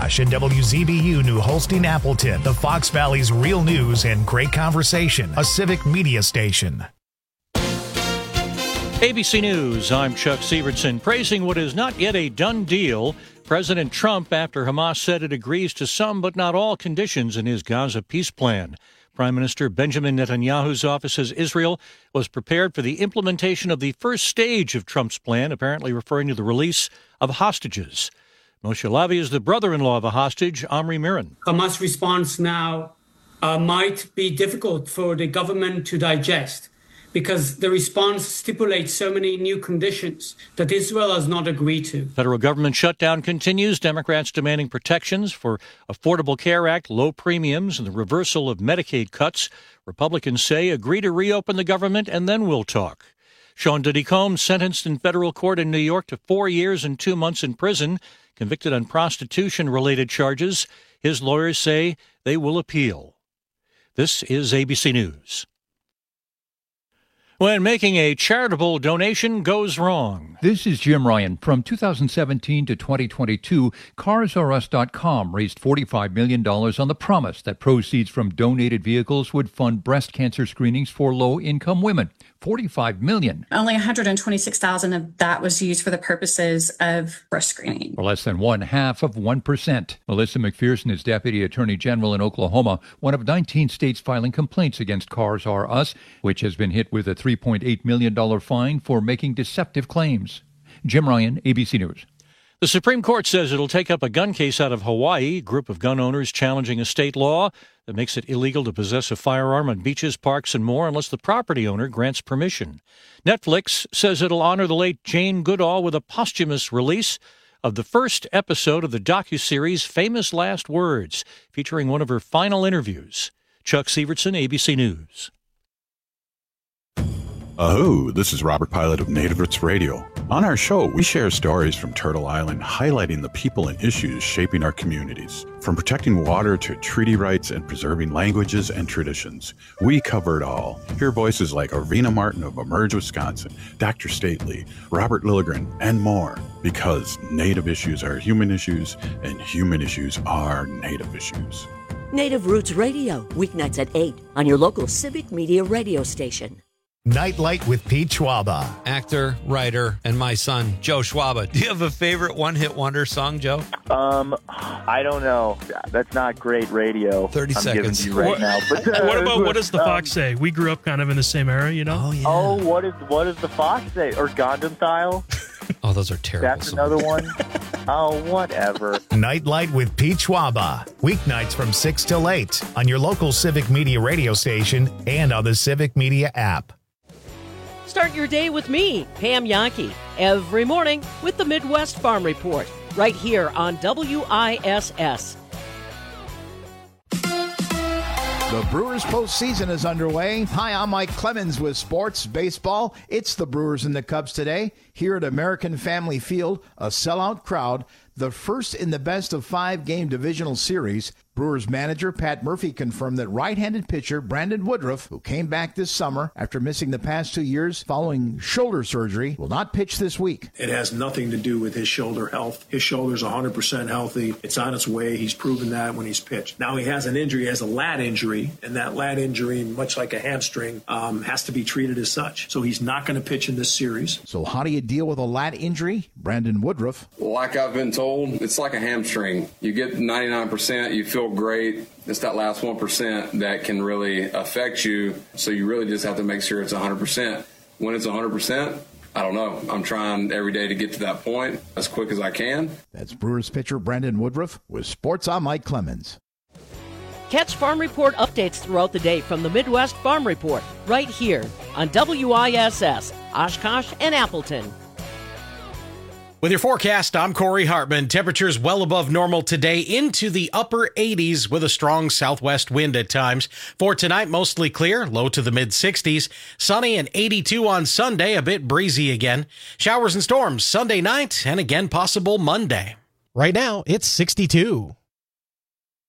Oshkosh and WZBU New Holstein Appleton, the Fox Valley's real news and great conversation, a civic media station. ABC News, I'm Chuck Sievertson. Praising what is not yet a done deal, President Trump, after Hamas said it agrees to some but not all conditions in his Gaza peace plan. Prime Minister Benjamin Netanyahu's office says Israel was prepared for the implementation of the first stage of Trump's plan, apparently referring to the release of hostages. Moshe Lavi is the brother-in-law of a hostage, Omri Miran. Hamas' response now might be difficult for the government to digest, because the response stipulates so many new conditions that Israel has not agreed to. Federal government shutdown continues. Democrats demanding protections for Affordable Care Act, low premiums, and the reversal of Medicaid cuts. Republicans say agree to reopen the government and then we'll talk. Sean Diddy Combs sentenced in federal court in New York to 4 years and 2 months in prison, convicted on prostitution-related charges. His lawyers say they will appeal. This is ABC News. When making a charitable donation goes wrong. This is Jim Ryan. From 2017 to 2022, CarsRUs.com raised $45 million on the promise that proceeds from donated vehicles would fund breast cancer screenings for low-income women. $45 million. Only $126,000 of that was used for the purposes of breast screening. Or less than 0.5%. Melissa McPherson is Deputy Attorney General in Oklahoma, one of 19 states filing complaints against Cars R Us, which has been hit with a $3.8 million fine for making deceptive claims. Jim Ryan, ABC News. The Supreme Court says it'll take up a gun case out of Hawaii, a group of gun owners challenging a state law that makes it illegal to possess a firearm on beaches, parks, and more unless the property owner grants permission. Netflix says it'll honor the late Jane Goodall with a posthumous release of the first episode of the docuseries Famous Last Words, featuring one of her final interviews. Chuck Sievertson, ABC News. Aho, this is Robert Pilot of Native Roots Radio. On our show, we share stories from Turtle Island highlighting the people and issues shaping our communities. From protecting water to treaty rights and preserving languages and traditions, we cover it all. Hear voices like Arvina Martin of Emerge, Wisconsin, Dr. Stately, Robert Lilligren, and more. Because Native issues are human issues, and human issues are Native issues. Native Roots Radio, weeknights at 8 on your local civic media radio station. Nightlight with Pete Schwaba. Actor, writer, and my son, Joe Schwaba. Do you have a favorite one-hit wonder song, Joe? I don't know. That's not great radio. 30 I'm seconds. Giving you right now. But, what does the Fox say? We grew up kind of in the same era, you know? Oh, yeah. Oh, what does the Fox say? Or Gundam Style? Oh, those are terrible. That's another one. Oh, whatever. Nightlight with Pete Schwaba. Weeknights from 6 till 8 on your local Civic Media radio station and on the Civic Media app. Start your day with me, Pam Yankee, every morning with the Midwest Farm Report, right here on WISS. The Brewers postseason is underway. Hi, I'm Mike Clemens with Sports Baseball. It's the Brewers and the Cubs today. Here at American Family Field, a sellout crowd. The first in the best-of-5 game divisional series. Brewers manager Pat Murphy confirmed that right-handed pitcher Brandon Woodruff, who came back this summer after missing the past 2 years following shoulder surgery, will not pitch this week. It has nothing to do with his shoulder health. His shoulder's 100% healthy. It's on its way. He's proven that when he's pitched. Now he has an injury, he has a lat injury, and that lat injury, much like a hamstring, has to be treated as such. So he's not going to pitch in this series. So how do you deal with a lat injury? Brandon Woodruff. Like I've been told, it's like a hamstring. You get 99%, you feel great. It's that last 1% that can really affect you. So you really just have to make sure it's 100%. When it's 100%, I don't know. I'm trying every day to get to that point as quick as I can. That's Brewers pitcher Brandon Woodruff with Sports. I'm Mike Clemens. Catch Farm Report updates throughout the day from the Midwest Farm Report, right here on WISS, Oshkosh and Appleton. With your forecast, I'm Corey Hartman. Temperatures well above normal today, into the upper 80s with a strong southwest wind at times. For tonight, mostly clear, low to the mid-60s. Sunny and 82 on Sunday, a bit breezy again. Showers and storms Sunday night and again possible Monday. Right now, it's 62.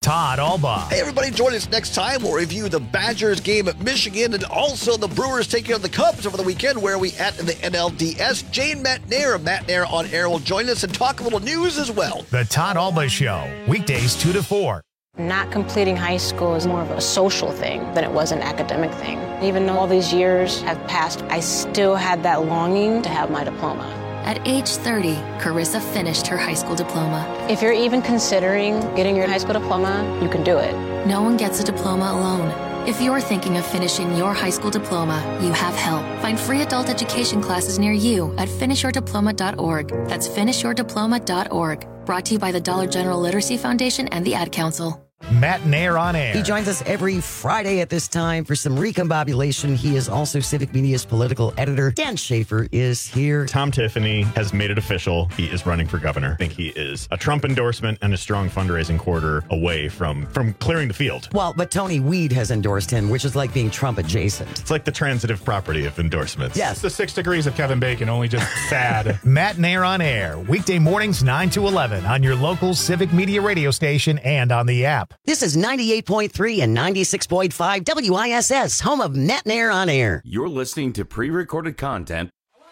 Todd Alba. Hey, everybody, join us next time. We'll review the Badgers game at Michigan and also the Brewers taking on the Cubs over the weekend. Where are we at in the NLDS? Jane Matt Nair of Matt Nair on Air will join us and talk a little news as well. The Todd Alba Show, weekdays 2 to 4. Not completing high school is more of a social thing than it was an academic thing. Even though all these years have passed, I still had that longing to have my diploma. At age 30, Carissa finished her high school diploma. If you're even considering getting your high school diploma, you can do it. No one gets a diploma alone. If you're thinking of finishing your high school diploma, you have help. Find free adult education classes near you at finishyourdiploma.org. That's finishyourdiploma.org. Brought to you by the Dollar General Literacy Foundation and the Ad Council. Matt Nair on Air. He joins us every Friday at this time for some recombobulation. He is also Civic Media's political editor. Dan Schaefer is here. Tom Tiffany has made it official. He is running for governor. I think he is a Trump endorsement and a strong fundraising quarter away from clearing the field. Well, but Tony Weed has endorsed him, which is like being Trump adjacent. It's like the transitive property of endorsements. Yes. It's the 6 degrees of Kevin Bacon, only just sad. Matt Nair on Air, weekday mornings 9 to 11 on your local Civic Media radio station and on the app. This is 98.3 and 96.5 WISS, home of Matt Nair on Air. You're listening to pre-recorded content.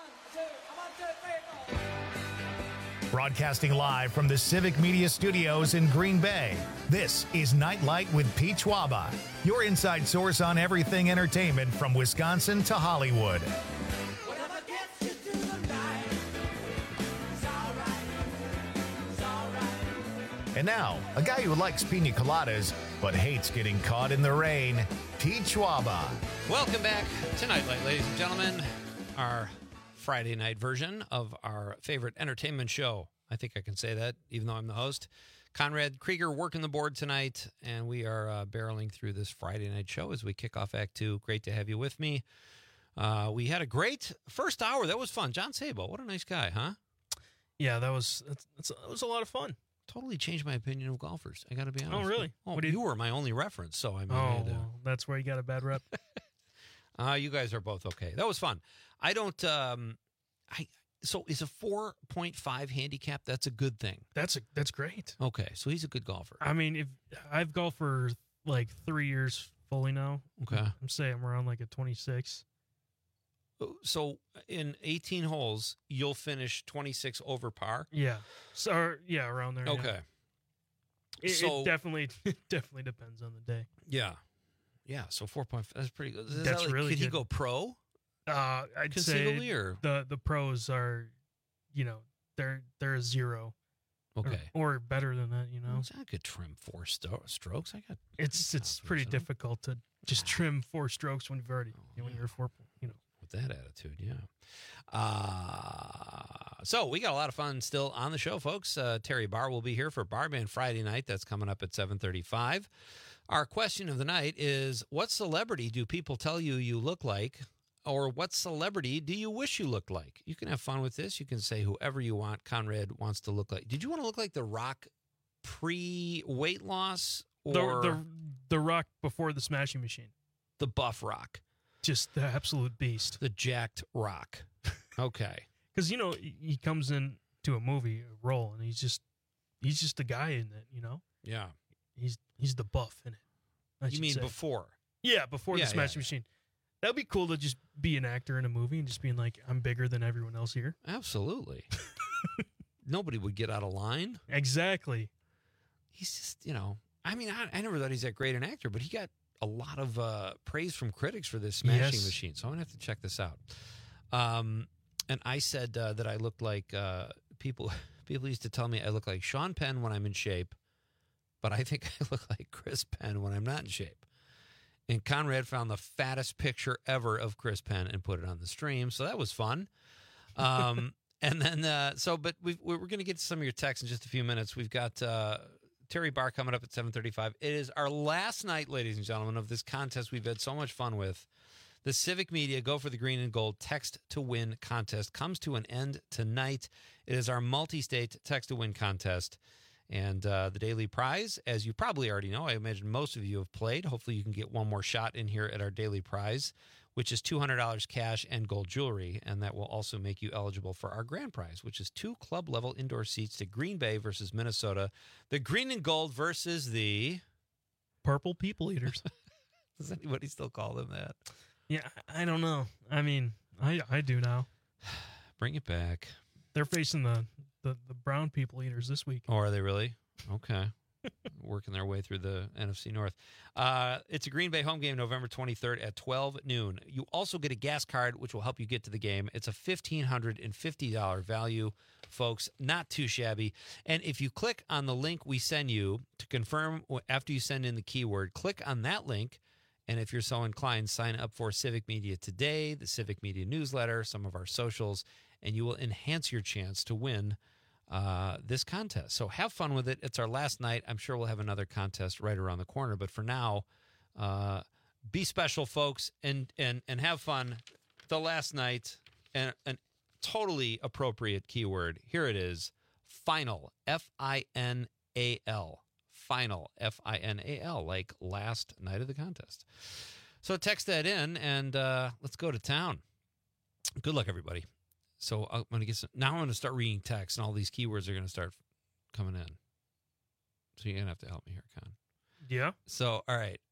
Broadcasting live from the Civic Media Studios in Green Bay, this is Nightlight with Pete Schwaba, your inside source on everything entertainment from Wisconsin to Hollywood. And now, a guy who likes pina coladas but hates getting caught in the rain, Pete Schwaba. Welcome back to Nightlight, ladies and gentlemen. Our Friday night version of our favorite entertainment show. I think I can say that, even though I'm the host. Conrad Krieger working the board tonight, and we are barreling through this Friday night show as we kick off Act 2. Great to have you with me. We had a great first hour. That was fun. John Sabo, what a nice guy, huh? Yeah, that was a lot of fun. Totally changed my opinion of golfers. I got to be honest. Oh, really? Oh, you were my only reference, so I mean. Well, that's where you got a bad rep. You guys are both okay. That was fun. I don't. So is a 4.5 handicap? That's a good thing. That's great. Okay, so he's a good golfer. I mean, if I've golfed for like 3 years fully now. Okay, I'm saying I'm around like a 26. So in 18 holes, you'll finish 26 over par? Yeah. So, yeah, around there. Okay. Yeah. It definitely depends on the day. Yeah. Yeah, so 4.5, that's pretty good. That's really good. Could he go pro? I'd say or? The pros are, they're a 0. Okay. Or better than that, I could trim 4 strokes. It's pretty difficult to just trim 4 strokes when you're 4, that attitude, yeah. So we got a lot of fun still on the show, folks. Terry Barr will be here for Barman Friday night. That's coming up at 7:35. Our question of the night is, what celebrity do people tell you look like? Or what celebrity do you wish you looked like? You can have fun with this. You can say whoever you want. Conrad wants to look like. Did you want to look like The Rock pre-weight loss? Or the Rock before the Smashing Machine? The buff Rock. Just the absolute beast. The jacked Rock. Okay. Because, he comes into a movie, a role, and he's just a guy in it, Yeah. He's the buff in it. You mean say. Before? Yeah, before the Smashing Machine. That would be cool to just be an actor in a movie and just being like, I'm bigger than everyone else here. Absolutely. Nobody would get out of line. Exactly. He's just, I mean, I never thought he's that great an actor, but he got a lot of praise from critics for this Smashing Machine, so I'm going to have to check this out. And I said that I looked like people used to tell me I look like Sean Penn when I'm in shape, but I think I look like Chris Penn when I'm not in shape. And Conrad found the fattest picture ever of Chris Penn and put it on the stream, so that was fun. And then, but we're going to get to some of your texts in just a few minutes. We've got Terry Barr coming up at 7:35. It is our last night, ladies and gentlemen, of this contest we've had so much fun with. The Civic Media Go for the Green and Gold Text to Win contest comes to an end tonight. It is our multi-state Text to Win contest. And the daily prize, as you probably already know, I imagine most of you have played. Hopefully you can get one more shot in here at our daily prize, which is $200 cash and gold jewelry, and that will also make you eligible for our grand prize, which is 2 club-level indoor seats to Green Bay versus Minnesota, the green and gold versus the Purple People Eaters. Does anybody still call them that? Yeah, I don't know. I mean, I do now. Bring it back. They're facing the brown People Eaters this week. Oh, are they really? Okay. Working their way through the NFC North. It's a Green Bay home game November 23rd at 12 noon. You also get a gas card, which will help you get to the game. It's a $1,550 value, folks. Not too shabby. And if you click on the link we send you to confirm after you send in the keyword, click on that link. And if you're so inclined, sign up for Civic Media Today, the Civic Media newsletter, some of our socials, and you will enhance your chance to win this contest. So have fun with it. It's our last night. I'm sure we'll have another contest right around the corner. But for now, be special, folks, and have fun. The last night, and an totally appropriate keyword. Here it is, final, F-I-N-A-L. Final, F-I-N-A-L, like last night of the contest. So text that in, and let's go to town. Good luck, everybody. So I'm going to get some. Now I'm going to start reading text, and all these keywords are going to start coming in. So you're going to have to help me here, Con. Yeah. So, all right.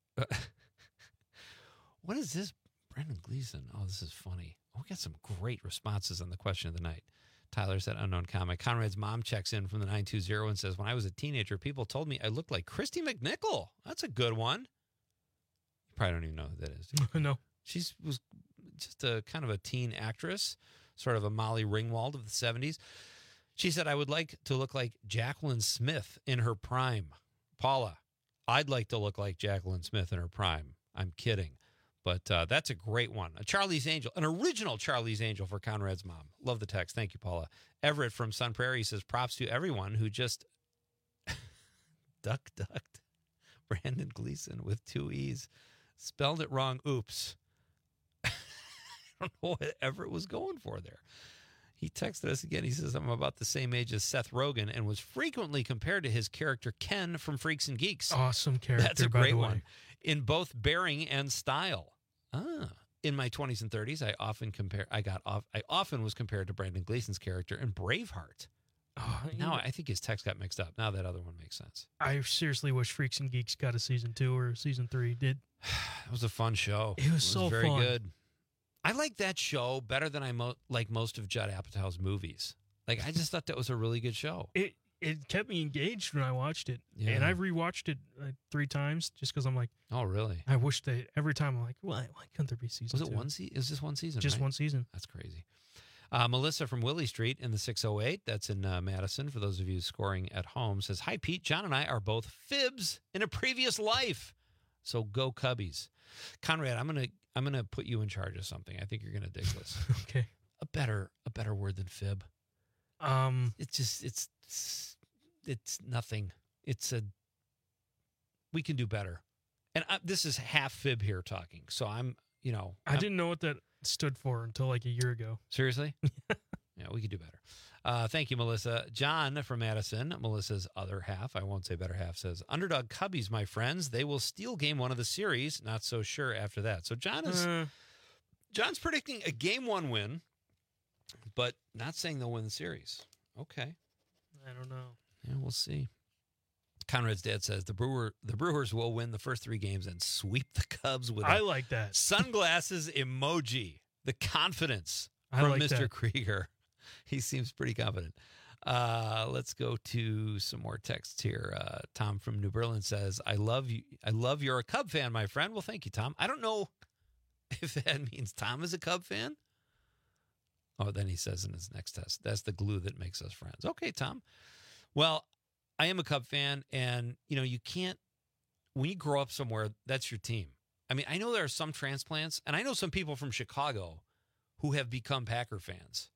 What is this? Brendan Gleason. Oh, this is funny. Oh, we got some great responses on the question of the night. Tyler said, unknown comic. Conrad's mom checks in from the 920 and says, when I was a teenager, people told me I looked like Christy McNichol. That's a good one. You probably don't even know who that is. No. She was just a kind of a teen actress, sort of a Molly Ringwald of the 70s. She said, I would like to look like Jacqueline Smith in her prime. Paula, I'd like to look like Jacqueline Smith in her prime. I'm kidding. But that's a great one. A Charlie's Angel, an original Charlie's Angel for Conrad's mom. Love the text. Thank you, Paula. Everett from Sun Prairie says, props to everyone who just ducked Brandon Gleason with 2 E's. Spelled it wrong. Oops. I don't know what Everett was going for there. He texted us again. He says, I'm about the same age as Seth Rogen and was frequently compared to his character Ken from Freaks and Geeks. Awesome character. That's a great one. In both bearing and style. In my 20s and 30s, I often was compared to Brandon Gleason's character in Braveheart. Now I think his text got mixed up. Now that other one makes sense. I seriously wish Freaks and Geeks got a season 2 or season 3. It was a fun show. It was so very fun. Good. I like that show better than I like most of Judd Apatow's movies. Like, I just thought that was a really good show. It kept me engaged when I watched it. Yeah. And I've rewatched it 3 times just because I'm like, oh, really? I wish every time I'm like, why couldn't there be season 2? Was it one season? Is this one season? Just right? one season. That's crazy. Melissa from Willie Street in the 608, that's in Madison, for those of you scoring at home, says, hi, Pete. John and I are both fibs in a previous life. So go Cubbies. Conrad, I'm gonna put you in charge of something. I think you're gonna dig this. Okay. A better word than fib. It's nothing. We can do better. And this is half fib here talking. So I didn't know what that stood for until like a year ago. Seriously? Yeah, we could do better. Thank you, Melissa. John from Madison, Melissa's other half, I won't say better half, says, underdog Cubbies, my friends. They will steal game 1 of the series. Not so sure after that. So John's predicting a game 1 win, but not saying they'll win the series. Okay. I don't know. Yeah, we'll see. Conrad's dad says the Brewers will win the first 3 games and sweep the Cubs with I like that. Sunglasses emoji. The confidence I from like Mr. that. Krieger. He seems pretty confident. Let's go to some more texts here. Tom from New Berlin says, I love you. I love you're a Cub fan, my friend. Well, thank you, Tom. I don't know if that means Tom is a Cub fan. Oh, then he says in his next test, that's the glue that makes us friends. Okay, Tom. Well, I am a Cub fan, and, you can't, when you grow up somewhere, that's your team. I mean, I know there are some transplants, and I know some people from Chicago who have become Packer fans.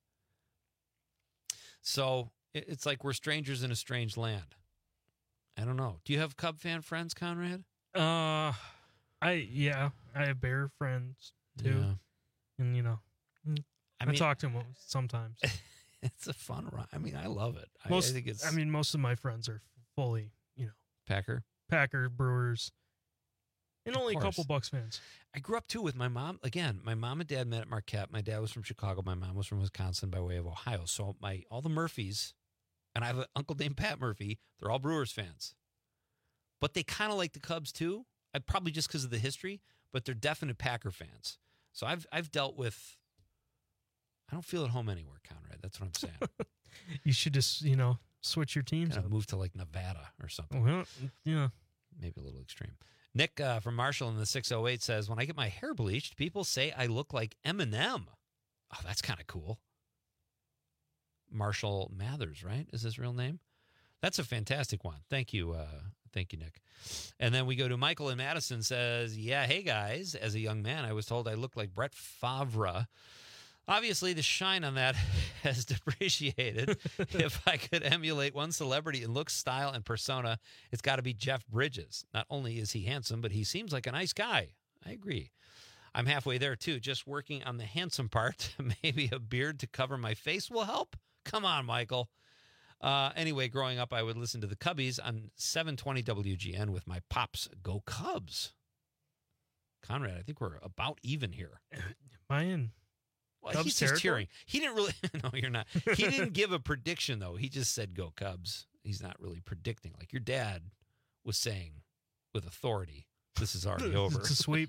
So it's like we're strangers in a strange land. I don't know. Do you have Cub fan friends, Conrad? I have Bear friends too. Yeah. And I talk to them sometimes. It's a fun ride. I mean, I love it. I think it's. Most of my friends are fully, Packer, Brewers. And only a couple Bucks fans. I grew up, too, with my mom. Again, my mom and dad met at Marquette. My dad was from Chicago. My mom was from Wisconsin by way of Ohio. So all the Murphys, and I have an uncle named Pat Murphy, they're all Brewers fans. But they kind of like the Cubs, too. Probably just because of the history, but they're definite Packer fans. So I've dealt with... I don't feel at home anywhere, Conrad. That's what I'm saying. You should just, switch your teams. Kind of move to like Nevada or something. Well, yeah. Maybe a little extreme. Nick from Marshall in the 608 says, when I get my hair bleached, people say I look like Eminem. Oh, that's kind of cool. Marshall Mathers, right? Is his real name? That's a fantastic one. Thank you. Thank you, Nick. And then we go to Michael in Madison says, yeah, hey, guys. As a young man, I was told I looked like Brett Favre. Obviously, the shine on that has depreciated. If I could emulate one celebrity in looks, style, and persona, it's got to be Jeff Bridges. Not only is he handsome, but he seems like a nice guy. I agree. I'm halfway there, too, just working on the handsome part. Maybe a beard to cover my face will help? Come on, Michael. Anyway, growing up, I would listen to the Cubbies on 720 WGN with my pops. Go Cubs. Conrad, I think we're about even here. Am I in? Well, Cubs he's territory? just cheering. He didn't really. No, you're not. He didn't give a prediction, though. He just said, go Cubs. He's not really predicting. Like your dad was saying with authority, this is already over. It's a sweep.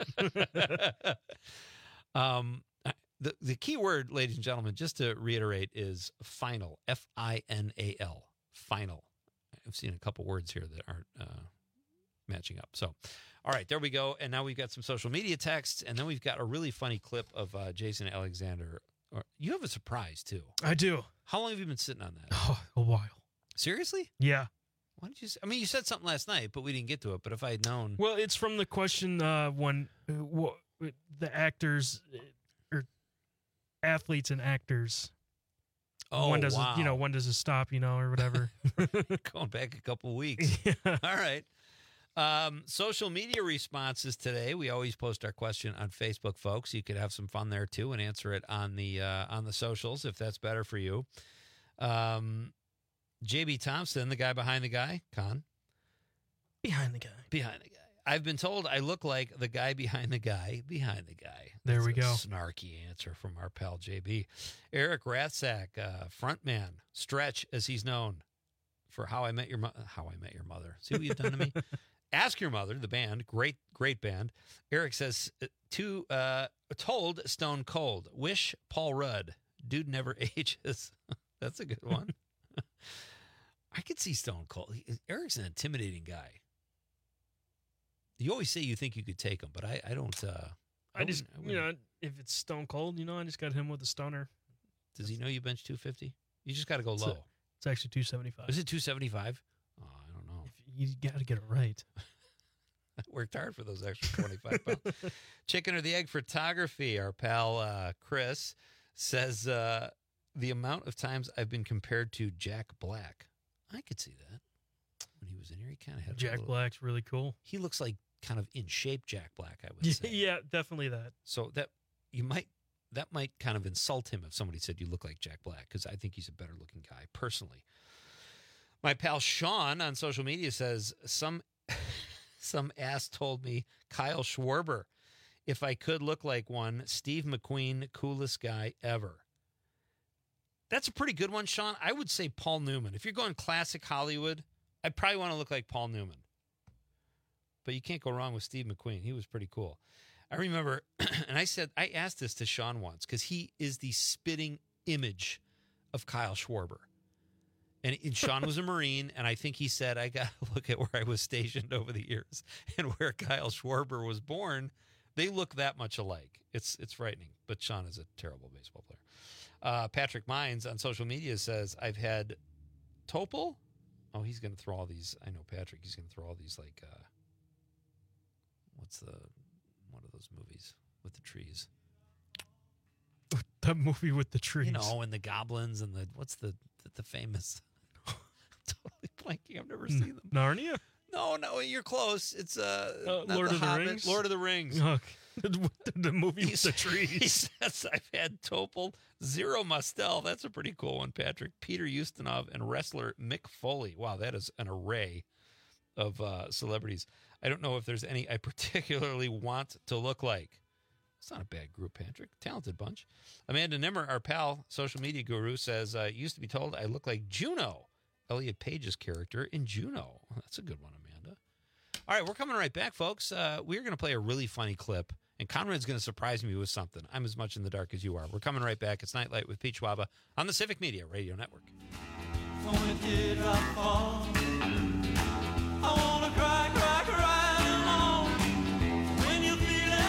The key word, ladies and gentlemen, just to reiterate, is final. Final. Final. I've seen a couple words here that aren't matching up. So, all right, there we go. And now we've got some social media texts, and then we've got a really funny clip of Jason Alexander. You have a surprise, too. I do. How long have you been sitting on that? Oh, a while. Seriously? Yeah. Why did you? You said something last night, but we didn't get to it. But if I had known, well, it's from the question when the actors or athletes and actors. Oh, when does wow. When does it stop? Or whatever. Going back a couple of weeks. Yeah. All right. Social media responses today. We always post our question on Facebook, folks. You could have some fun there too and answer it on the socials if that's better for you. JB Thompson, the guy behind the guy, Con. Behind the guy. Behind the guy. I've been told I look like the guy behind the guy behind the guy. There we go. Snarky answer from our pal JB. Eric Rathsack, frontman, Stretch, as he's known for How I Met Your Mother. See what you've done to me? Ask Your Mother, the band, great band. Eric says, told Stone Cold, wish Paul Rudd, dude never ages. That's a good one. I could see Stone Cold. Eric's an intimidating guy. You always say you think you could take him, but I don't. I just, if it's Stone Cold, I just got him with a stunner. Does he know you bench 250? You just got to go low. It's actually 275. Is it 275? Oh, I don't know. You got to get it right. I worked hard for those extra 25 pounds. Chicken or the egg photography. Our pal Chris says the amount of times I've been compared to Jack Black. I could see that. When he was in here, he kind of had Jack Black's really cool. He looks like kind of in shape Jack Black, I would say. Yeah, definitely that. So that might kind of insult him if somebody said you look like Jack Black, because I think he's a better looking guy personally. My pal Sean on social media says some ass told me Kyle Schwarber. If I could look like one, Steve McQueen, coolest guy ever. That's a pretty good one, Sean. I would say Paul Newman. If you're going classic Hollywood, I'd probably want to look like Paul Newman. But you can't go wrong with Steve McQueen. He was pretty cool. I remember, and I asked this to Sean once, because he is the spitting image of Kyle Schwarber. And Sean was a Marine, and I think he said, I got to look at where I was stationed over the years and where Kyle Schwarber was born. They look that much alike. It's frightening. But Sean is a terrible baseball player. Patrick Mines on social media says, I've had Topol. Oh, he's going to throw all these. I know Patrick. He's going to throw all these like, one of those movies with the trees? That movie with the trees. And the goblins and what's the famous? I'm totally blanking. I've never seen them. Narnia? No, you're close. It's Lord of the Rings. Lord of the Rings. The movie with the trees. He says, I've had Topol, Zero Mostel. That's a pretty cool one, Patrick. Peter Ustinov and wrestler Mick Foley. Wow, that is an array of celebrities. I don't know if there's any I particularly want to look like. It's not a bad group, Patrick. Talented bunch. Amanda Nimmer, our pal, social media guru, says, used to be told I look like Juno, Elliot Page's character in Juno. That's a good one, Amanda. All right, we're coming right back, folks. We're going to play a really funny clip, and Conrad's going to surprise me with something. I'm as much in the dark as you are. We're coming right back. It's Nightlight with Pete Schwaba on the Civic Media Radio Network. When did I fall? I wanna cry, cry, cry alone. When you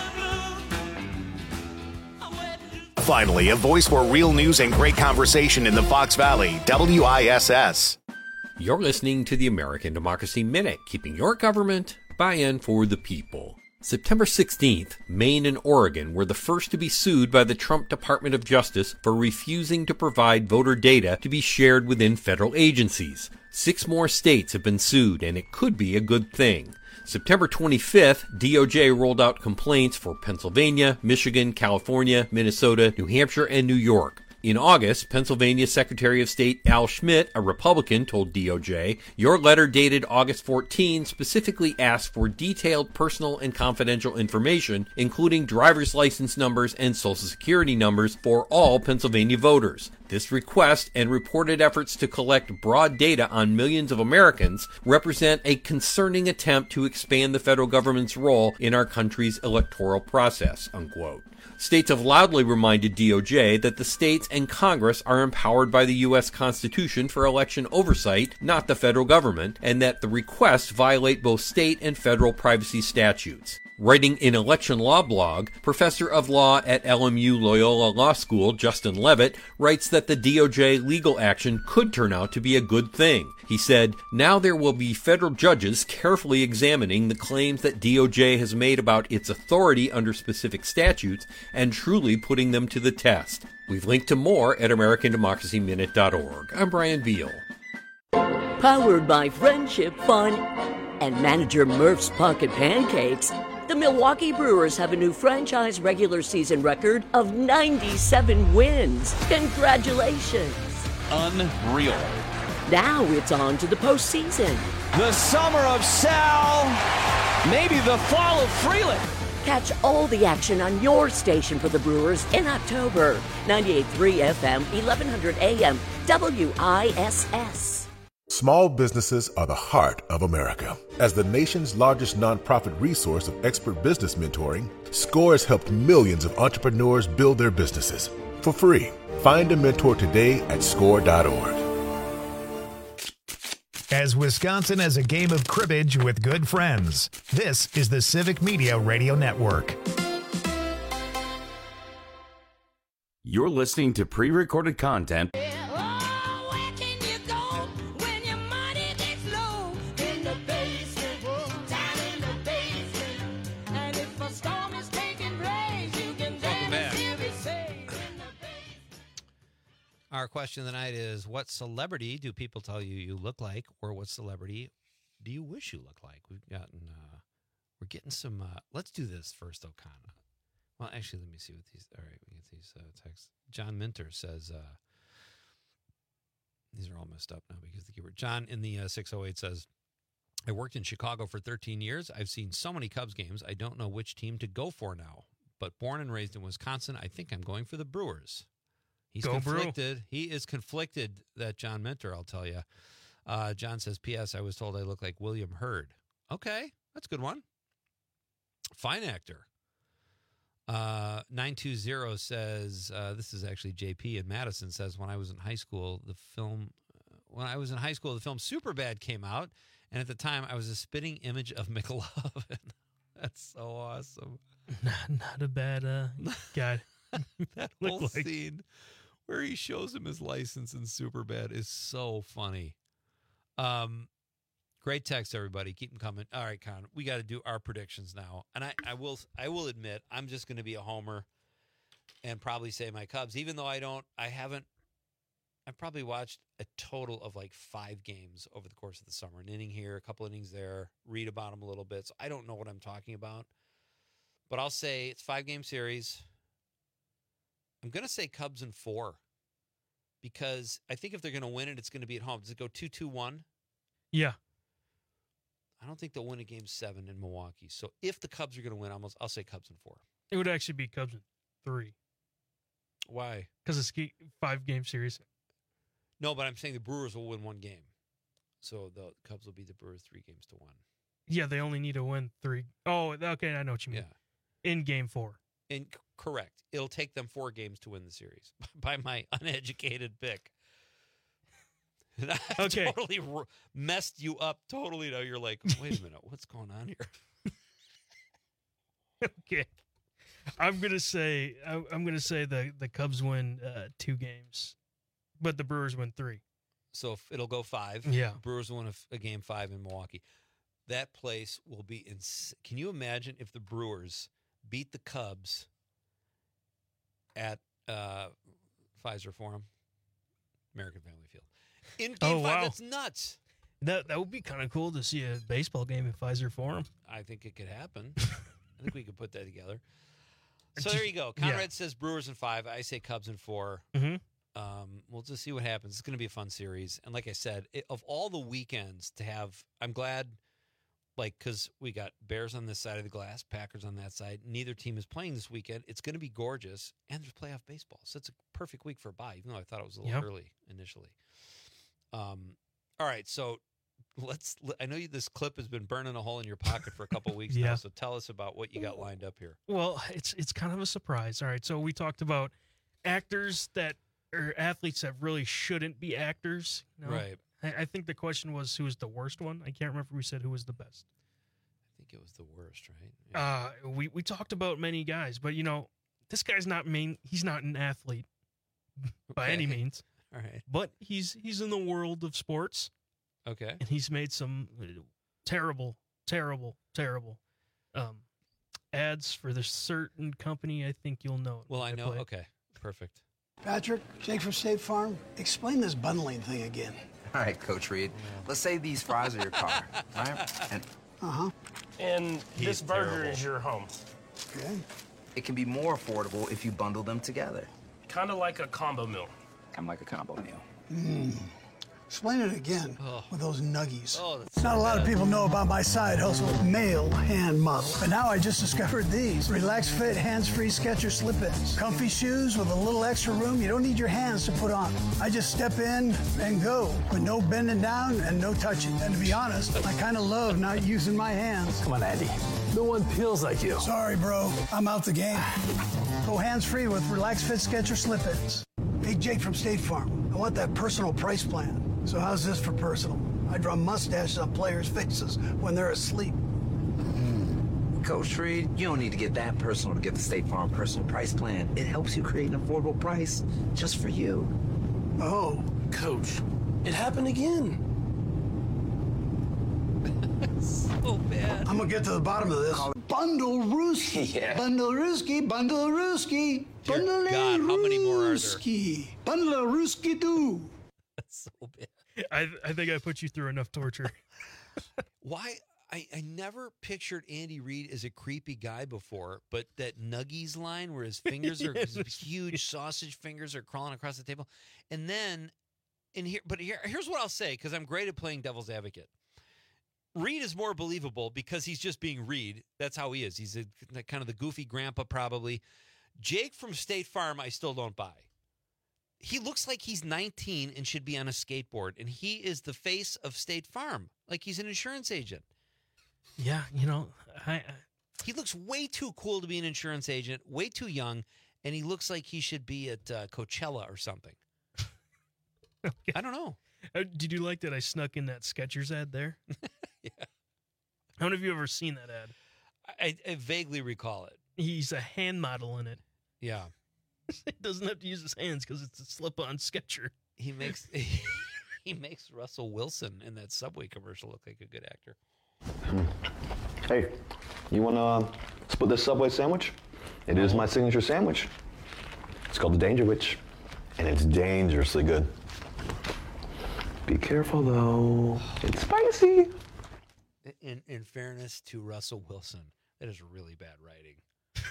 feeling blue. Finally, a voice for real news and great conversation in the Fox Valley. WISS. You're listening to the American Democracy Minute, keeping your government by and for the people. September 16th, Maine and Oregon were the first to be sued by the Trump Department of Justice for refusing to provide voter data to be shared within federal agencies. 6 more states have been sued, and it could be a good thing. September 25th, DOJ rolled out complaints for Pennsylvania, Michigan, California, Minnesota, New Hampshire, and New York. In August, Pennsylvania Secretary of State Al Schmidt, a Republican, told DOJ, your letter dated August 14 specifically asked for detailed personal and confidential information, including driver's license numbers and social security numbers for all Pennsylvania voters. This request and reported efforts to collect broad data on millions of Americans represent a concerning attempt to expand the federal government's role in our country's electoral process, unquote. States have loudly reminded DOJ that the states and Congress are empowered by the U.S. Constitution for election oversight, not the federal government, and that the requests violate both state and federal privacy statutes. Writing in Election Law blog, professor of law at LMU Loyola Law School, Justin Levitt, writes that the DOJ legal action could turn out to be a good thing. He said, now there will be federal judges carefully examining the claims that DOJ has made about its authority under specific statutes and truly putting them to the test. We've linked to more at AmericanDemocracyMinute.org. I'm Brian Beal. Powered by Friendship Fun and manager Murph's Pocket Pancakes, the Milwaukee Brewers have a new franchise regular season record of 97 wins. Congratulations. Unreal. Now it's on to the postseason. The summer of Sal, maybe the fall of Freeland. Catch all the action on your station for the Brewers in October. 98.3 FM, 1100 AM, WISS. Small businesses are the heart of America. As the nation's largest nonprofit resource of expert business mentoring, SCORE has helped millions of entrepreneurs build their businesses for free. Find a mentor today at score.org. As Wisconsin has a game of cribbage with good friends, this is the Civic Media Radio Network. You're listening to pre-recorded content Our question of the night is, what celebrity do people tell you you look like, or what celebrity do you wish you looked like? We're getting some, let's do this first, though, Con. Well, actually, let me see what these, all right, we get these texts. John Minter says, these are all messed up now because the keyword. John in the 608 says, I worked in Chicago for 13 years. I've seen so many Cubs games, I don't know which team to go for now. But born and raised in Wisconsin, I think I'm going for the Brewers. He's conflicted. He is conflicted, that John Minter, I'll tell you. John says, P.S. I was told I look like William Hurd. Okay, that's a good one. Fine actor. 920 says, this is actually JP in Madison, says, when I was in high school, the film Superbad came out, and at the time I was a spitting image of McLovin. That's so awesome. Not a bad guy. That whole scene where he shows him his license in Superbad is so funny. Great text, everybody. Keep them coming. All right, Con, we got to do our predictions now. And I will admit, I'm just going to be a homer and probably say my Cubs, even though I've probably watched a total of like 5 games over the course of the summer. An inning here, a couple innings there, read about them a little bit. So I don't know what I'm talking about. But I'll say it's 5-game series. I'm going to say Cubs in 4 because I think if they're going to win it, it's going to be at home. Does it go 2-2-1? Yeah. don't think they'll win a game 7 in Milwaukee. So if the Cubs are going to win, I'll say Cubs in 4. It would actually be Cubs in 3. Why? Because it's a 5-game series. No, but I'm saying the Brewers will win 1 game. So the Cubs will beat the Brewers 3 games to 1. Yeah, they only need to win 3. Oh, okay, I know what you mean. Yeah. In game 4. Correct. It'll take them 4 games to win the series by my uneducated pick. I Okay. totally messed you up totally. Now you're like, wait a minute, what's going on here? Okay. I'm gonna say the Cubs win 2 games, but the Brewers win 3. So if it'll go 5. Yeah. Brewers win a game 5 in Milwaukee. That place will be Can you imagine if the Brewers beat the Cubs at Pfizer Forum, American Family Field? In game 5, that's nuts. That would be kind of cool to see a baseball game at Pfizer Forum. I think it could happen. I think we could put that together. So there you go. Conrad says Brewers in 5. I say Cubs in 4. Mm-hmm. We'll just see what happens. It's going to be a fun series. And like I said, of all the weekends to have, I'm glad, because we got Bears on this side of the glass, Packers on that side. Neither team is playing this weekend. It's going to be gorgeous. And there's playoff baseball. So it's a perfect week for a bye, even though I thought it was a little early initially. All right, so I know this clip has been burning a hole in your pocket for a couple of weeks now, so tell us about what you got lined up here. Well, it's kind of a surprise. All right, so we talked about athletes that really shouldn't be actors. You know? Right. I think the question was who was the worst one. I can't remember if we said who was the best. I think it was the worst, right? Yeah. We talked about many guys, but this guy's not he's not an athlete by any means. All right. But he's in the world of sports. Okay. And he's made some terrible ads for this certain company. I think you'll know it. Well, I know. Okay. Perfect. Patrick, Jake from State Farm. Explain this bundling thing again. All right, Coach Reed. Let's say these fries are your car, right? And this burger is your home. Okay. It can be more affordable if you bundle them together. Kind of like a combo meal. Kind of like a combo meal. Explain it again with those nuggies. that's Not a lot of people know about my side hustle, male hand model. But now I just discovered these. Relax Fit hands-free Skechers slip-ins. Comfy shoes with a little extra room you don't need your hands to put on. I just step in and go with no bending down and no touching. And to be honest, I kind of love not using my hands. Come on, Andy. No one peels like you. Sorry, bro. I'm out the game. Go hands-free with Relax Fit Skechers slip-ins. Hey, Jake from State Farm. I want that personal price plan. So how's this for personal? I draw mustaches on players' faces when they're asleep. Coach Reed, you don't need to get that personal to get the State Farm personal price plan. It helps you create an affordable price just for you. Oh, Coach, it happened again. So bad. I'm gonna get to the bottom of this. Bundle Rooski. Yeah. Bundle Rooski. Bundle Rooski. Bundle God, how many more are there? Bundle Rooski too. That's so bad. I think I put you through enough torture. Why? I never pictured Andy Reid as a creepy guy before, but that Nuggies line where his fingers are his huge sausage fingers are crawling across the table, and then here's what I'll say because I'm great at playing devil's advocate. Reed is more believable because he's just being Reed. That's how he is. He's kind of the goofy grandpa probably. Jake from State Farm, I still don't buy. He looks like he's 19 and should be on a skateboard, and he is the face of State Farm, like he's an insurance agent. Yeah, he looks way too cool to be an insurance agent, way too young, and he looks like he should be at Coachella or something. Okay. I don't know. Did you like that I snuck in that Skechers ad there? Yeah. How many of you ever seen that ad? I vaguely recall it. He's a hand model in it. Yeah. He doesn't have to use his hands because it's a slip-on Sketcher. He makes Russell Wilson in that Subway commercial look like a good actor. Hey, you want to split this Subway sandwich? It is my signature sandwich. It's called the Danger Witch, and it's dangerously good. Be careful, though. It's spicy. In fairness to Russell Wilson, that is really bad writing.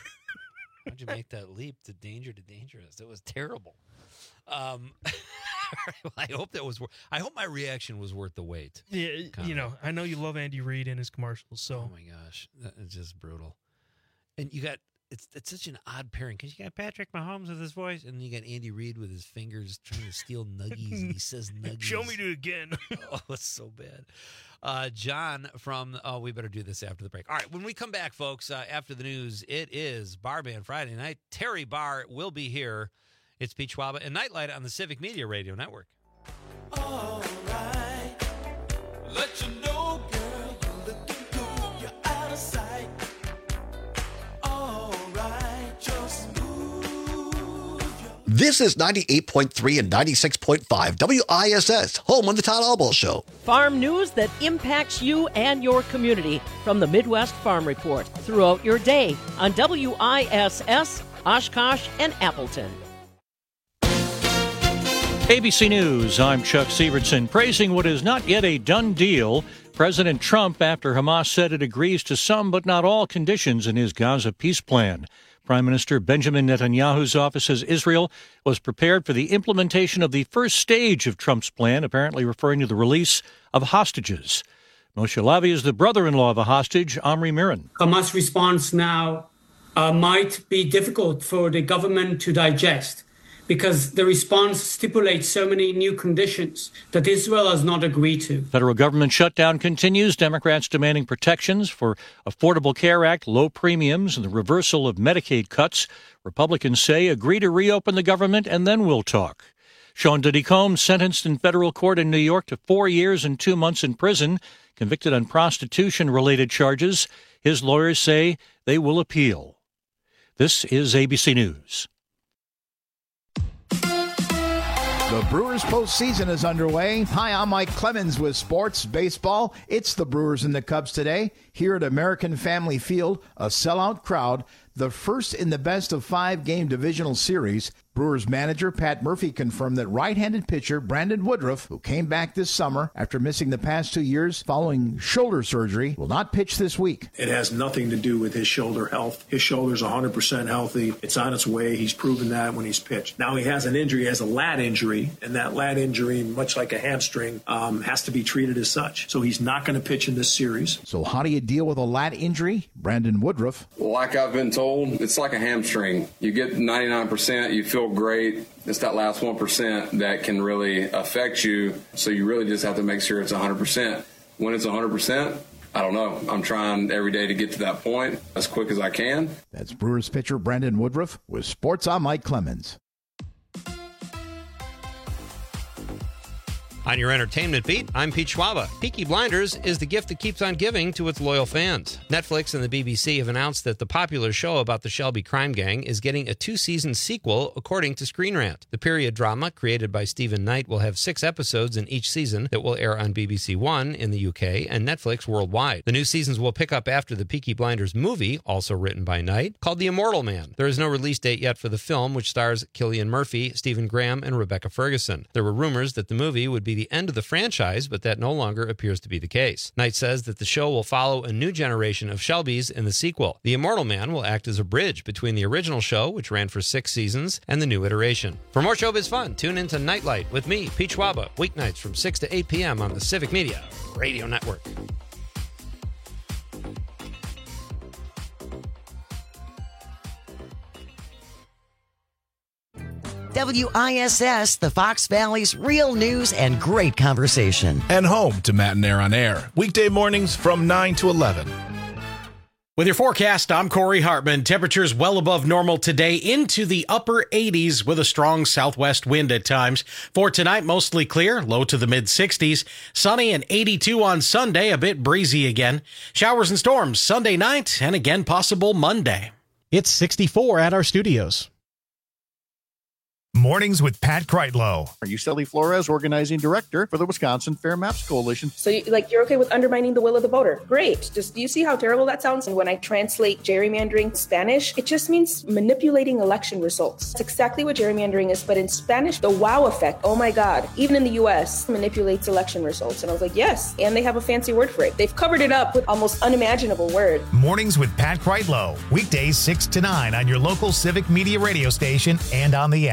How'd you make that leap to dangerous? That was terrible. All Well, I hope that was. I hope my reaction was worth the wait. Yeah, I know you love Andy Reid and his commercials. So, oh my gosh, it's just brutal. And you got it's such an odd pairing because you got Patrick Mahomes with his voice, and you got Andy Reid with his fingers trying to steal nuggies, and he says nuggies. Show me it again. Oh, it's so bad. John from, we better do this after the break. All right, when we come back, folks, after the news, it is Bar Band Friday night. Terry Barr will be here. It's Pete Schwaba and Nightlight on the Civic Media Radio Network. All right, let you know, girl, you're looking cool, you're out of sight. All right, just move. This is 98.3 and 96.5 WISS, home on the Todd Albaugh Show. Farm news that impacts you and your community from the Midwest Farm Report throughout your day on WISS, Oshkosh, and Appleton. ABC News, I'm Chuck Severson. Praising what is not yet a done deal, President Trump, after Hamas said it agrees to some but not all conditions in his Gaza peace plan. Prime Minister Benjamin Netanyahu's office says Israel was prepared for the implementation of the first stage of Trump's plan, apparently referring to the release of hostages. Moshe Lavi is the brother-in-law of a hostage, Omri Miran. Hamas' response now might be difficult for the government to digest, because the response stipulates so many new conditions that Israel has not agreed to. Federal government shutdown continues. Democrats demanding protections for Affordable Care Act, low premiums, and the reversal of Medicaid cuts. Republicans say agree to reopen the government and then we'll talk. Sean Diddy Combs sentenced in federal court in New York to 4 years and 2 months in prison, convicted on prostitution-related charges. His lawyers say they will appeal. This is ABC News. The Brewers postseason is underway. Hi, I'm Mike Clemens with Sports Baseball. It's the Brewers and the Cubs today here at American Family Field, a sellout crowd, the first in the best-of-5 game divisional series. Brewers manager Pat Murphy confirmed that right-handed pitcher Brandon Woodruff, who came back this summer after missing the past 2 years following shoulder surgery, will not pitch this week. It has nothing to do with his shoulder health. His shoulder's 100% healthy. It's on its way. He's proven that when he's pitched. Now he has an injury. He has a lat injury, and that lat injury, much like a hamstring, has to be treated as such. So he's not going to pitch in this series. So how do you deal with a lat injury? Brandon Woodruff. Like I've been told, it's like a hamstring. You get 99%, you feel great. It's that last 1% that can really affect you. So you really just have to make sure it's 100%. When it's 100%, I don't know. I'm trying every day to get to that point as quick as I can. That's Brewers pitcher Brandon Woodruff with Sports. I'm Mike Clemens. On your entertainment beat, I'm Pete Schwaba. Peaky Blinders is the gift that keeps on giving to its loyal fans. Netflix and the BBC have announced that the popular show about the Shelby crime gang is getting a 2-season sequel, according to Screen Rant. The period drama, created by Stephen Knight, will have 6 episodes in each season that will air on BBC One in the UK and Netflix worldwide. The new seasons will pick up after the Peaky Blinders movie, also written by Knight, called The Immortal Man. There is no release date yet for the film, which stars Cillian Murphy, Stephen Graham, and Rebecca Ferguson. There were rumors that the movie would be the end of the franchise, but that no longer appears to be the case. Knight says that the show will follow a new generation of Shelbys in the sequel. The Immortal Man will act as a bridge between the original show, which ran for 6 seasons, and the new iteration. For more showbiz fun, tune into Nightlight with me, Pete Schwaba, weeknights from 6 to 8 p.m. on the Civic Media Radio Network. WISS, the Fox Valley's real news and great conversation. And home to Matt and Air on Air, weekday mornings from 9 to 11. With your forecast, I'm Corey Hartman. Temperatures well above normal today, into the upper 80s with a strong southwest wind at times. For tonight, mostly clear, low to the mid-60s. Sunny and 82 on Sunday, a bit breezy again. Showers and storms Sunday night and again possible Monday. It's 64 at our studios. Mornings with Pat Kreitlow. Are you Sally Flores, organizing director for the Wisconsin Fair Maps Coalition? So you're okay with undermining the will of the voter. Great. Just do you see how terrible that sounds? And when I translate gerrymandering Spanish, it just means manipulating election results. It's exactly what gerrymandering is, but in Spanish, the wow effect, oh my God, even in the US, manipulates election results. And I was like, yes, and they have a fancy word for it. They've covered it up with almost unimaginable word. Mornings with Pat Kreitlow. Weekdays 6 to 9 on your local Civic Media radio station and on the app.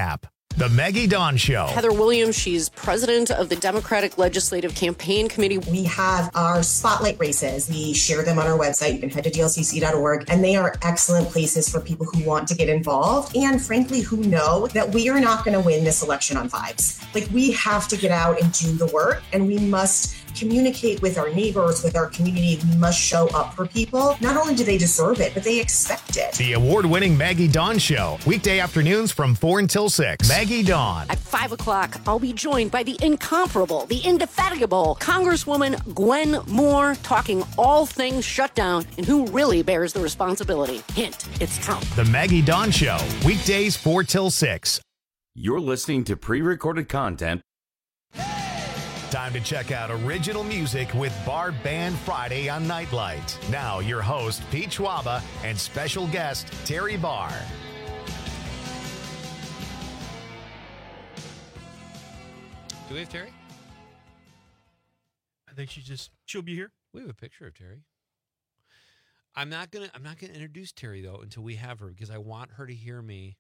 The Maggie Dawn Show. Heather Williams, she's president of the Democratic Legislative Campaign Committee. We have our spotlight races. We share them on our website. You can head to dlcc.org, and they are excellent places for people who want to get involved and, frankly, who know that we are not going to win this election on vibes. Like, we have to get out and do the work, and we must communicate with our neighbors, with our community. We must show up for people. Not only do they deserve it, but they expect it. The award-winning Maggie Dawn Show. Weekday afternoons from 4 until 6. Maggie Dawn. At 5 o'clock, I'll be joined by the incomparable, the indefatigable Congresswoman Gwen Moore, talking all things shutdown and who really bears the responsibility. Hint, it's Trump. The Maggie Dawn Show. Weekdays 4 till 6. You're listening to pre-recorded content. Time to check out original music with Bar Band Friday on Nightlight. Now, your host, Pete Schwaba, and special guest, Terry Barr. Do we have Terry? I think she'll be here. We have a picture of Terry. I'm not gonna introduce Terry though until we have her, because I want her to hear me,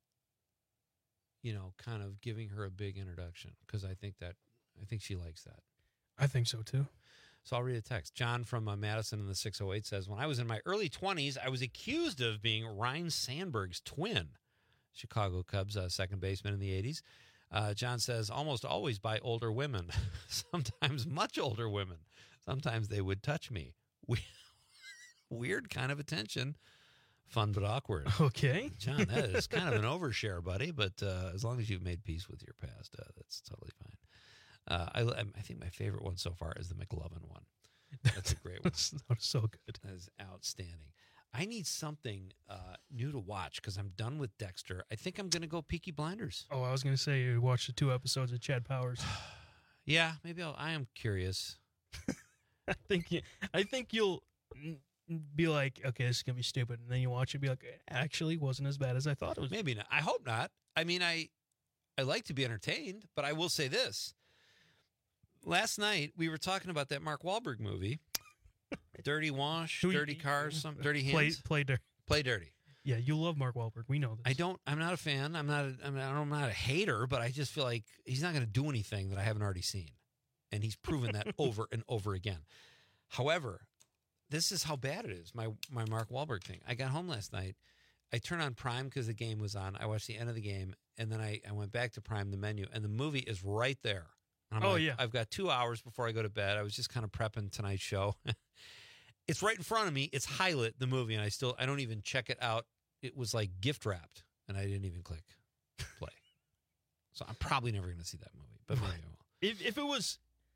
kind of giving her a big introduction, because I think she likes that. I think so too. So I'll read a text. John from Madison in the 608 says, when I was in my early 20s, I was accused of being Ryne Sandberg's twin. Chicago Cubs second baseman in the 80s. John says, almost always by older women, sometimes much older women. Sometimes they would touch me. Weird kind of attention. Fun but awkward. Okay. John, that is kind of an overshare, buddy, but as long as you've made peace with your past, that's totally fine. I think my favorite one so far is the McLovin one. That's a great one. So good. That is outstanding. I need something new to watch because I'm done with Dexter. I think I'm going to go Peaky Blinders. Oh, I was going to say you watched the 2 episodes of Chad Powers. Yeah, maybe I am curious. I think you'll be like, okay, this is going to be stupid. And then you watch it and be like, it actually wasn't as bad as I thought it was. Maybe not. I hope not. I mean, I like to be entertained, but I will say this. Last night, we were talking about that Mark Wahlberg movie, Dirty Wash, Dirty Cars, Dirty Hands. Play dirty. Play Dirty. Yeah, you love Mark Wahlberg. We know this. I'm not a fan. I'm not a hater, but I just feel like he's not going to do anything that I haven't already seen. And he's proven that over and over again. However, this is how bad it is, my Mark Wahlberg thing. I got home last night. I turned on Prime because the game was on. I watched the end of the game, and then I went back to Prime, the menu, and the movie is right there. And I'm yeah. I've got 2 hours before I go to bed. I was just kind of prepping tonight's show. It's right in front of me. It's highlight, the movie, and I don't even check it out. It was like gift wrapped, and I didn't even click play. So I'm probably never going to see that movie, but maybe I will. If it was,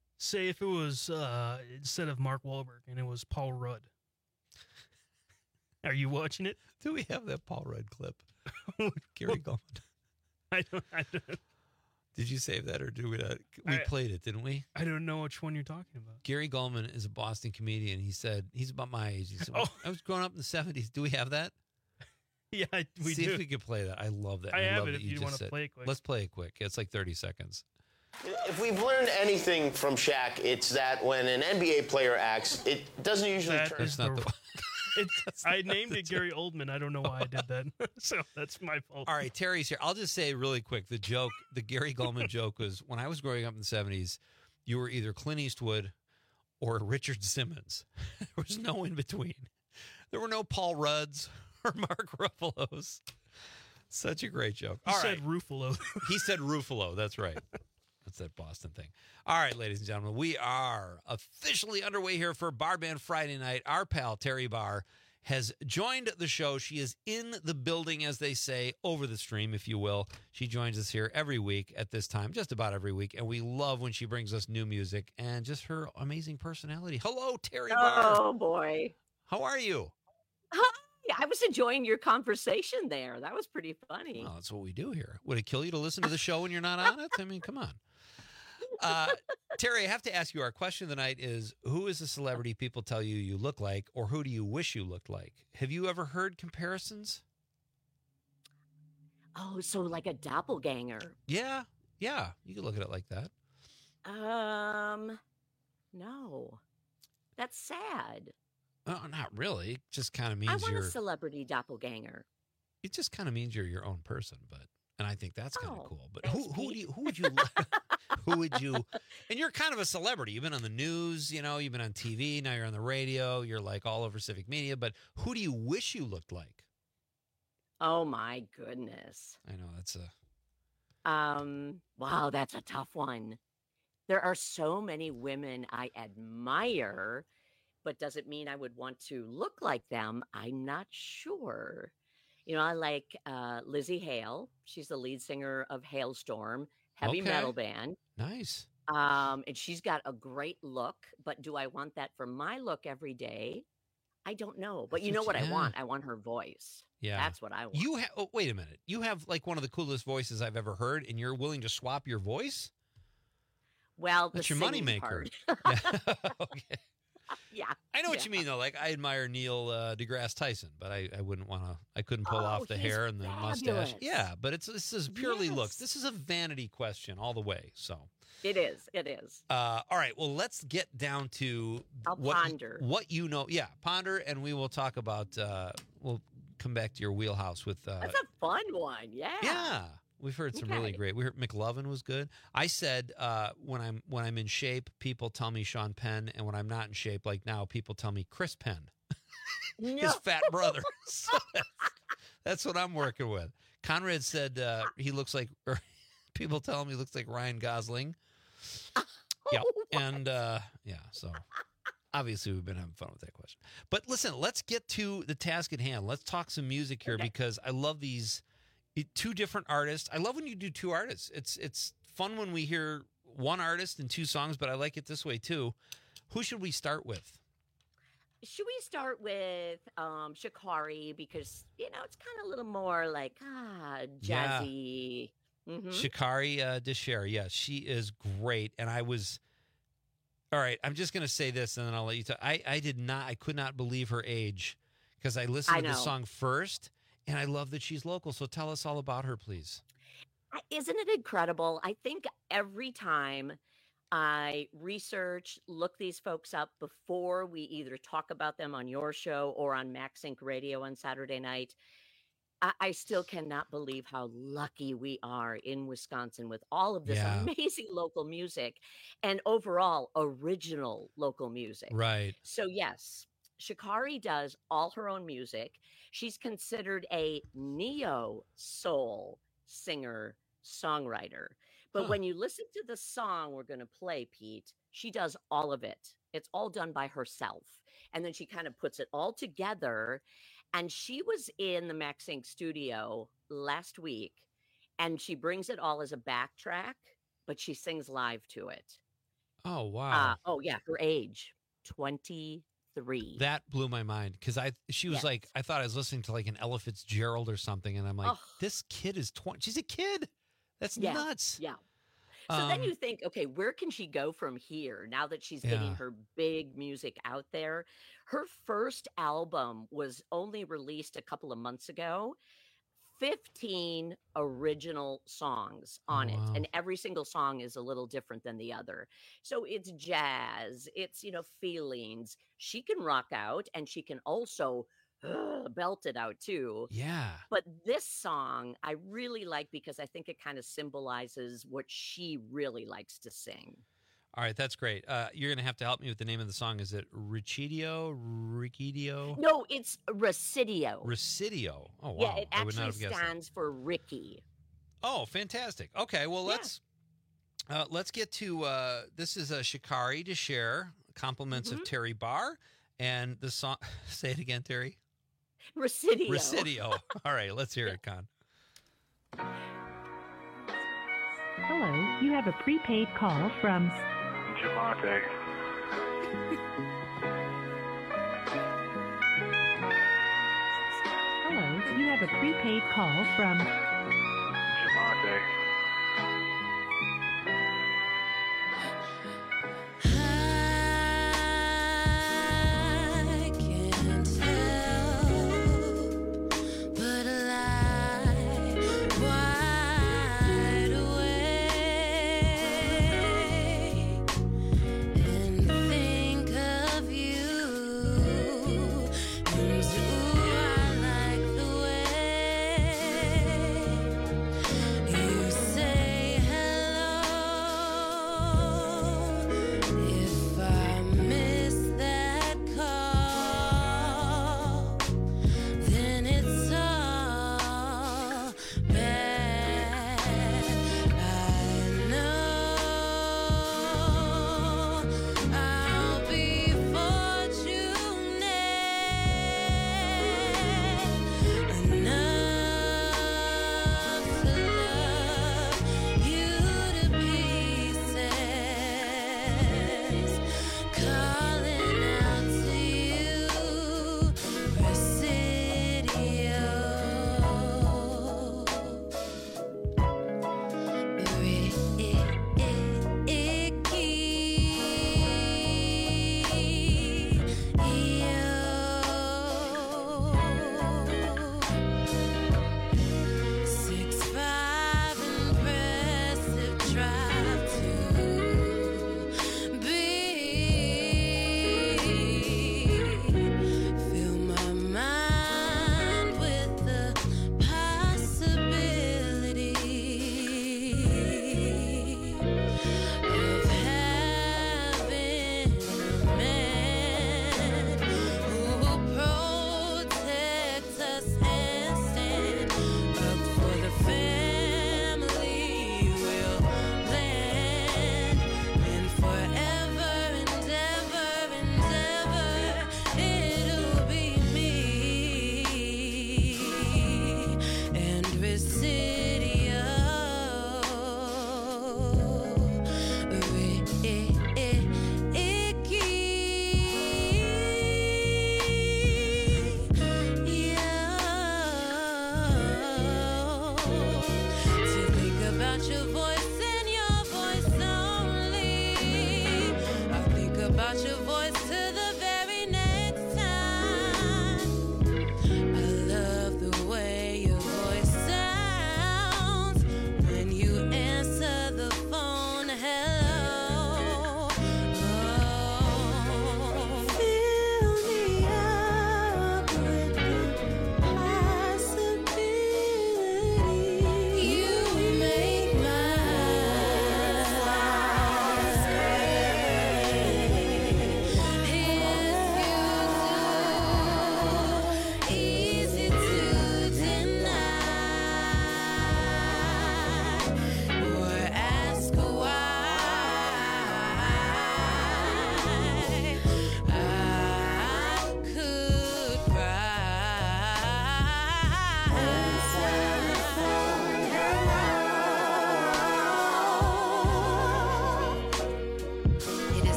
instead of Mark Wahlberg and it was Paul Rudd, are you watching it? Do we have that Paul Rudd clip? Gary Gulman. I don't. Did you save that, or did we not? We played it, didn't we? I don't know which one you're talking about. Gary Gulman is a Boston comedian. He said, he's about my age. He said, I was growing up in the 70s. Do we have that? Yeah, we See do. if we could play that. I love that. I have love it that if you want to said, play it quick. Let's play it quick. It's like 30 seconds. If we've learned anything from Shaq, it's that when an NBA player acts, it doesn't usually turn. That's not the one. I named it Gary Oldman. I don't know why I did that. So that's my fault. All right, Terry's here. I'll just say really quick, the Gary Gulman joke was, when I was growing up in the 70s, you were either Clint Eastwood or Richard Simmons. There was no in between. There were no Paul Rudds or Mark Ruffalo's. Such a great joke. He said Ruffalo. He said Ruffalo. That's right. That's that Boston thing. All right, ladies and gentlemen, we are officially underway here for Bar Band Friday night. Our pal, Terry Barr, has joined the show. She is in the building, as they say, over the stream, if you will. She joins us here every week at this time, just about every week, and we love when she brings us new music and just her amazing personality. Hello, Terry Barr. Oh, boy. How are you? Hi. I was enjoying your conversation there. That was pretty funny. Well, that's what we do here. Would it kill you to listen to the show when you're not on it? I mean, come on. Terry, I have to ask you, our question of the night is, who is a celebrity people tell you you look like, or who do you wish you looked like? Have you ever heard comparisons? Oh, so like a doppelganger. Yeah. You could look at it like that. No. That's sad. Oh, not really. It just kind of means I want you're a celebrity doppelganger. It just kind of means you're your own person, but And I think that's kind of cool. But who would you, and you're kind of a celebrity. You've been on the news, you've been on TV, now you're on the radio, you're like all over civic media, but who do you wish you looked like? Oh my goodness. I know that's wow, that's a tough one. There are so many women I admire, but does it mean I would want to look like them? I'm not sure. I like Lizzie Hale. She's the lead singer of Hailstorm, heavy metal band. Nice. And she's got a great look, but do I want that for my look every day? I don't know. But you know what I want? I want her voice. Yeah. That's what I want. Wait a minute. You have like one of the coolest voices I've ever heard, and you're willing to swap your voice? Well, that's your moneymaker. Okay. Yeah. I know what you mean, though. Like, I admire Neil deGrasse Tyson, but I wouldn't want to, I couldn't pull off the hair and the mustache. Yeah, but this is purely looks. This is a vanity question all the way. So it is. All right. Well, let's get down to ponder what you know. Yeah, ponder, and we will talk about, we'll come back to your wheelhouse with. That's a fun one. Yeah. Yeah. We've heard some really great. We heard McLovin was good. I said when I'm in shape, people tell me Sean Penn, and when I'm not in shape, like now, people tell me Chris Penn, his fat brother. So that's what I'm working with. Conrad said he looks like. Or people tell him he looks like Ryan Gosling. Yeah, and so obviously we've been having fun with that question. But listen, let's get to the task at hand. Let's talk some music here because I love these. Two different artists. I love when you do two artists. It's fun when we hear one artist and two songs, but I like it this way too. Who should we start with? Should we start with Sha'Carri because it's kind of a little more like jazzy. Yeah. Mm-hmm. Sha'Carri DeShare. Yeah, she is great. And I was all right. I'm just gonna say this, and then I'll let you talk. I could not believe her age because I listened to the song first. And I love that she's local. So tell us all about her, please. Isn't it incredible? I think every time I research, look these folks up before we either talk about them on your show or on MaxSync Radio on Saturday night, I still cannot believe how lucky we are in Wisconsin with all of this amazing local music and overall original local music. Right. So, yes. Sha'Carri does all her own music. She's considered a neo-soul singer-songwriter. But when you listen to the song we're going to play, Pete, she does all of it. It's all done by herself. And then she kind of puts it all together. And she was in the MaxSync studio last week, and she brings it all as a backtrack, but she sings live to it. Oh, wow. Her age, 23. That blew my mind because she was like, I thought I was listening to like an Ella Fitzgerald or something, and I'm like, this kid is 20. She's a kid. That's nuts. Yeah. So then you think, okay, where can she go from here now that she's getting her big music out there? Her first album was only released a couple of months ago. 15 original songs on it. And every single song is a little different than the other. So it's jazz, it's, feelings. She can rock out and she can also belt it out too. Yeah. But this song I really like because I think it kind of symbolizes what she really likes to sing. All right, that's great. You're going to have to help me with the name of the song. Is it Riccidio? No, it's Riccidio. Riccidio. Oh, wow. Yeah, it actually stands for Ricky. Oh, fantastic. Okay, well, let's get to, this is Sha'Carri DeShare, compliments of Terry Barr, and the song, say it again, Terry. Riccidio. All right, let's hear it, Con. Hello, you have a prepaid call from Javante. Hello, you have a prepaid call from Javante.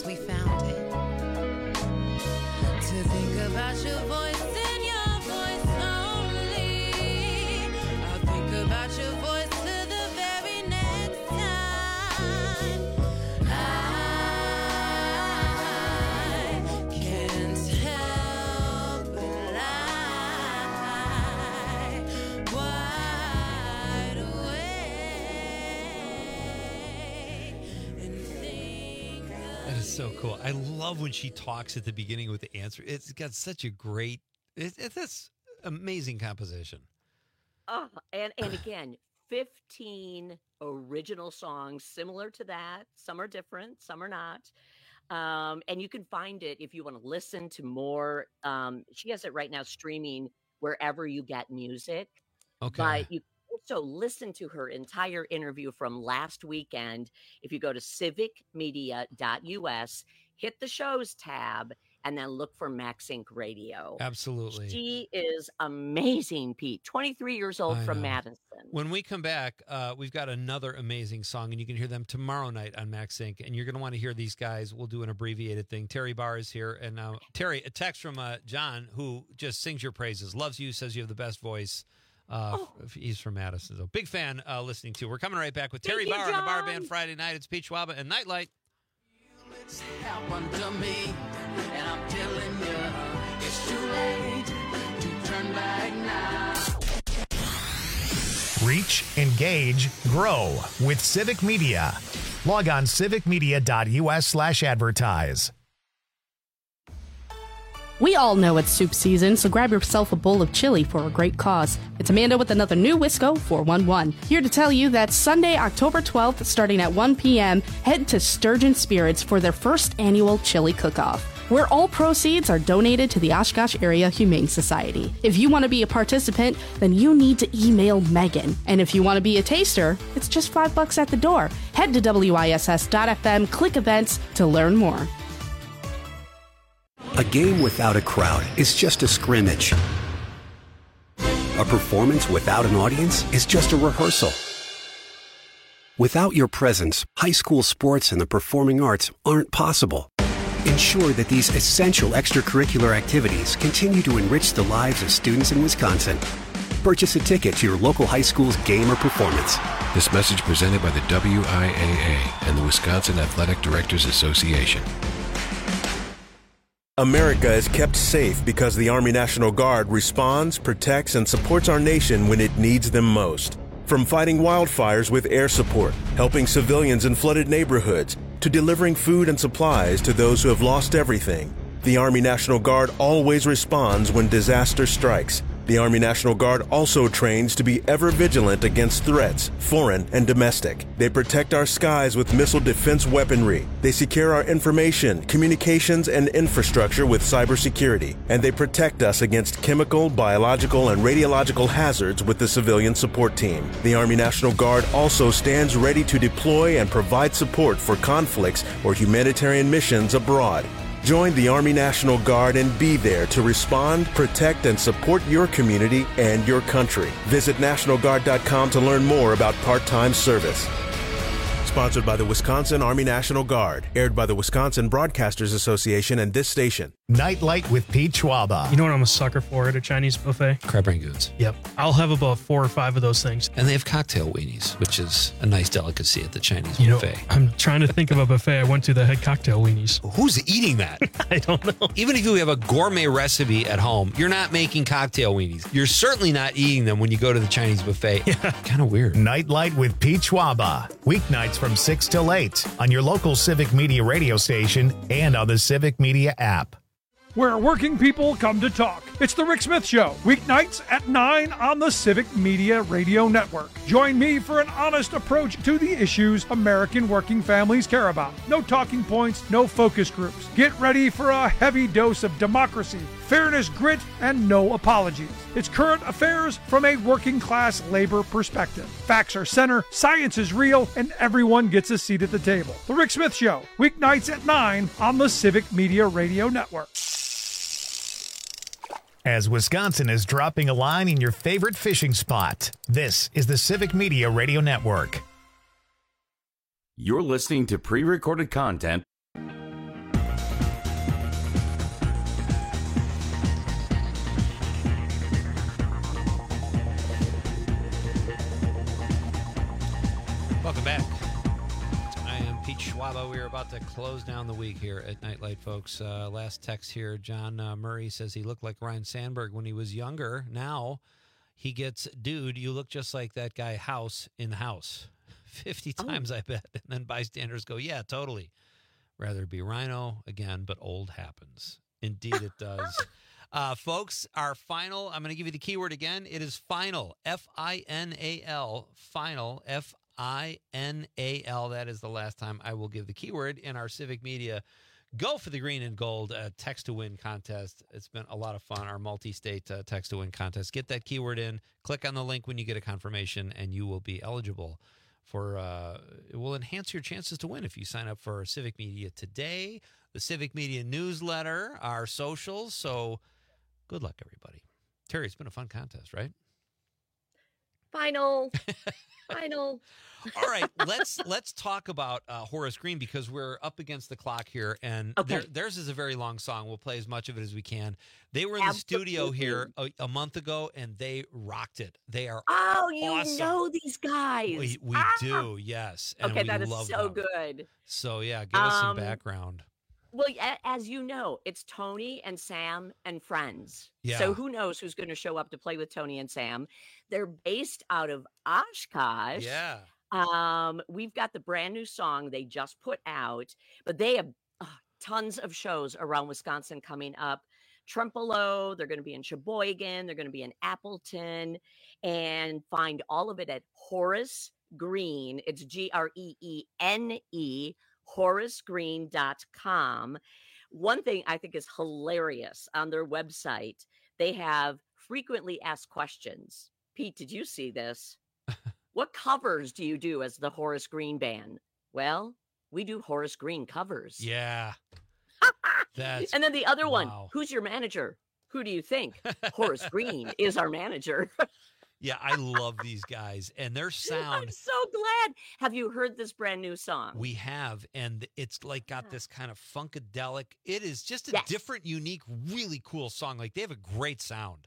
'cause we found it. To think about your voice and your voice only. I'll think about your voice to the very next time. I can't help but lie wide awake and think. That is so cool. I love when she talks at the beginning with the answer. It's got such a great, it's amazing composition. Oh, and again, 15 original songs similar to that. Some are different, some are not. And you can find it if you want to listen to more. She has it right now streaming wherever you get music. Okay. But you can also listen to her entire interview from last weekend if you go to civicmedia.us, hit the shows tab, and then look for MaxInc Radio. Absolutely. She is amazing, Pete. 23 years old I from know. Madison. When we come back, we've got another amazing song, and you can hear them tomorrow night on MaxInc, and you're going to want to hear these guys. We'll do an abbreviated thing. Terry Barr is here, and Terry, a text from John, who just sings your praises, loves you, says you have the best voice. He's from Madison, so big fan listening to. We're coming right back with Terry Barr on the Bar Band Friday night. It's Pete Schwaba and Nightlight. It's happened to me, and I'm telling you, it's too late to turn back now. Reach, engage, grow with Civic Media. Log on civicmedia.us/advertise. We all know it's soup season, so grab yourself a bowl of chili for a great cause. It's Amanda with another new Wisco 411. Here to tell you that Sunday, October 12th, starting at 1 p.m., head to Sturgeon Spirits for their first annual chili cook-off, where all proceeds are donated to the Oshkosh Area Humane Society. If you want to be a participant, then you need to email Megan. And if you want to be a taster, it's just $5 at the door. Head to WISS.FM, click events to learn more. A game without a crowd is just a scrimmage. A performance without an audience is just a rehearsal. Without your presence, high school sports and the performing arts aren't possible. Ensure that these essential extracurricular activities continue to enrich the lives of students in Wisconsin. Purchase a ticket to your local high school's game or performance. This message presented by the WIAA and the Wisconsin Athletic Directors Association. America is kept safe because the Army National Guard responds, protects, and supports our nation when it needs them most. From fighting wildfires with air support, helping civilians in flooded neighborhoods, to delivering food and supplies to those who have lost everything, the Army National Guard always responds when disaster strikes. The Army National Guard also trains to be ever vigilant against threats, foreign and domestic. They protect our skies with missile defense weaponry. They secure our information, communications, and infrastructure with cybersecurity. And they protect us against chemical, biological, and radiological hazards with the civilian support team. The Army National Guard also stands ready to deploy and provide support for conflicts or humanitarian missions abroad. Join the Army National Guard and be there to respond, protect, and support your community and your country. Visit NationalGuard.com to learn more about part-time service. Sponsored by the Wisconsin Army National Guard. Aired by the Wisconsin Broadcasters Association and this station. Nightlight with Pete Schwaba. You know what I'm a sucker for at a Chinese buffet? Crab rangoons. Yep. I'll have about 4 or 5 of those things. And they have cocktail weenies, which is a nice delicacy at the Chinese You know, buffet. I'm trying to think of a buffet I went to that had cocktail weenies. Who's eating that? I don't know. Even if you have a gourmet recipe at home, you're not making cocktail weenies. You're certainly not eating them when you go to the Chinese buffet. Yeah. Kind of weird. Nightlight with Pete Schwaba. Weeknights from 6 till 8 on your local Civic Media radio station and on the Civic Media app. Where working people come to talk. It's the Rick Smith Show, weeknights at 9 on the Civic Media Radio Network. Join me for an honest approach to the issues American working families care about. No talking points, no focus groups. Get ready for a heavy dose of democracy, fairness, grit, and no apologies. It's current affairs from a working class labor perspective. Facts are center, science is real, and everyone gets a seat at the table. The Rick Smith Show, weeknights at 9 on the Civic Media Radio Network. As Wisconsin is dropping a line in your favorite fishing spot, this is the Civic Media Radio Network. You're listening to pre-recorded content Peach Waba. We are about to close down the week here at Nightlight, folks. Last text here. John Murray says he looked like Ryan Sandberg when he was younger. Now he gets, dude, you look just like that guy House in House. 50 times, I bet. And then bystanders go, yeah, totally. Rather be Rhino again, but old happens. Indeed it does. Folks, our final, I'm going to give you the keyword again. It is final, F-I-N-A-L, final, F-I-N-A-L. That is the last time I will give the keyword in our Civic Media Go for the Green and Gold Text to Win contest. It's been a lot of fun, our multi-state Text to Win contest. Get that keyword in, click on the link when you get a confirmation, and you will be eligible for, it will enhance your chances to win if you sign up for Civic Media Today, the Civic Media newsletter, our socials. So good luck, everybody. Terry, it's been a fun contest, right? Final. All right, let's talk about Horace Green, because we're up against the clock here, and theirs is a very long song. We'll play as much of it as we can. They were in the studio here a month ago, and they rocked it. They are awesome. Know these guys. We do, yes. And okay, that we is love so them. good. So, yeah, give us some background. Well, as you know, it's Tony and Sam and friends. Yeah. So who knows who's going to show up to play with Tony and Sam? They're based out of Oshkosh. Yeah. We've got the brand new song they just put out, but they have tons of shows around Wisconsin coming up. Trempealeau, they're going to be in Sheboygan, they're going to be in Appleton, and find all of it at Horace Green. It's Greene, HoraceGreen.com. One thing I think is hilarious on their website, they have frequently asked questions. Pete, did you see this? What covers do you do as the Horace Green Band? Well, we do Horace Green covers. Yeah. And then the other one, who's your manager? Who do you think? Horace Green is our manager. Yeah, I love these guys and their sound. I'm so glad. Have you heard this brand new song? We have, and it's like got this kind of funkadelic. It is just a different, unique, really cool song. Like, they have a great sound.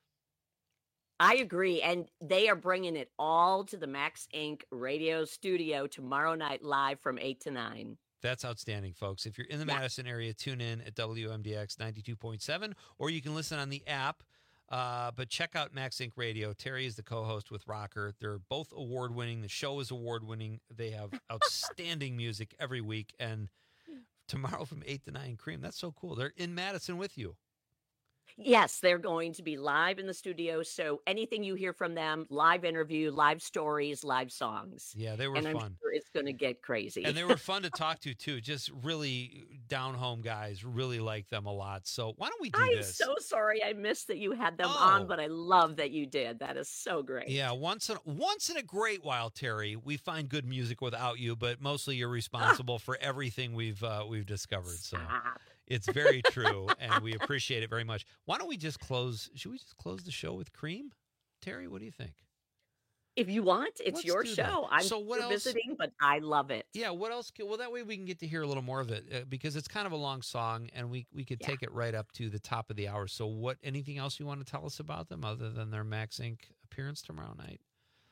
I agree, and they are bringing it all to the Max Inc. radio studio tomorrow night live from 8 to 9. That's outstanding, folks. If you're in the Madison area, tune in at WMDX 92.7, or you can listen on the app. But check out Max Inc. Radio. Terry is the co-host with Rocker. They're both award-winning. The show is award-winning. They have outstanding music every week. And tomorrow from 8 to 9, Cream. That's so cool. They're in Madison with you. Yes, they're going to be live in the studio. So anything you hear from them, live interview, live stories, live songs. Yeah, they were and fun. I'm sure it's going to get crazy. And they were fun to talk to, too. Just really down-home guys. Really like them a lot. So why don't we do this? I'm so sorry I missed that you had them on, but I love that you did. That is so great. Yeah, once in a great while, Terry, we find good music without you, but mostly you're responsible for everything we've discovered. So. It's very true, and we appreciate it very much. Why don't we just close? Should we just close the show with Cream? Terry, what do you think? If you want, it's your show. I'm visiting, but I love it. Yeah, what else? Well, that way we can get to hear a little more of it, because it's kind of a long song, and we could take it right up to the top of the hour. So anything else you want to tell us about them other than their Max Inc. appearance tomorrow night?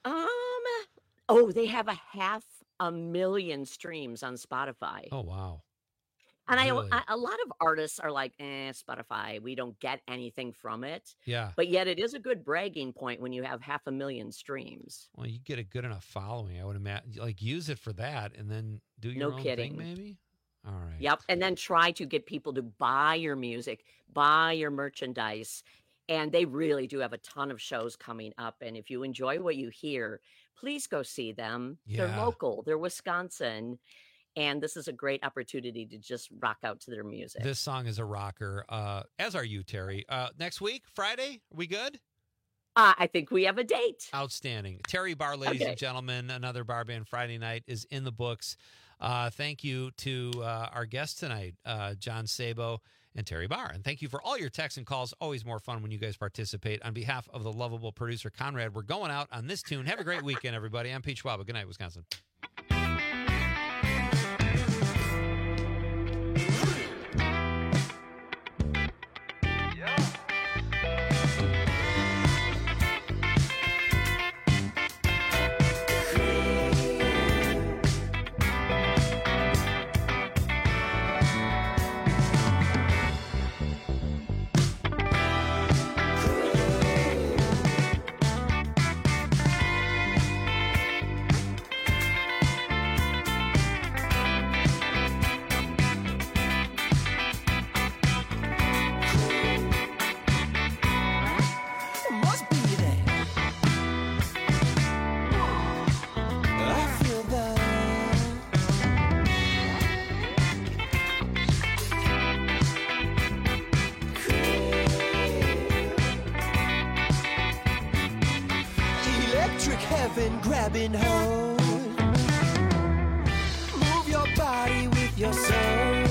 They have 500,000 streams on Spotify. Oh, wow. And Really? a lot of artists are like, Spotify, we don't get anything from it. Yeah. But yet it is a good bragging point when you have 500,000 streams. Well, you get a good enough following, I would imagine. Like, use it for that and then do your own thing, maybe? All right. Yep. And then try to get people to buy your music, buy your merchandise. And they really do have a ton of shows coming up. And if you enjoy what you hear, please go see them. Yeah. They're local. They're Wisconsin. And this is a great opportunity to just rock out to their music. This song is a rocker, as are you, Terry. Next week, Friday, are we good? I think we have a date. Outstanding. Terry Barr, ladies and gentlemen, another Bar Band Friday night is in the books. Thank you to our guests tonight, John Sabo and Terry Barr. And thank you for all your texts and calls. Always more fun when you guys participate. On behalf of the lovable producer, Conrad, we're going out on this tune. Have a great weekend, everybody. I'm Pete Schwab. Good night, Wisconsin. and grabbing hold. Move your body with your soul.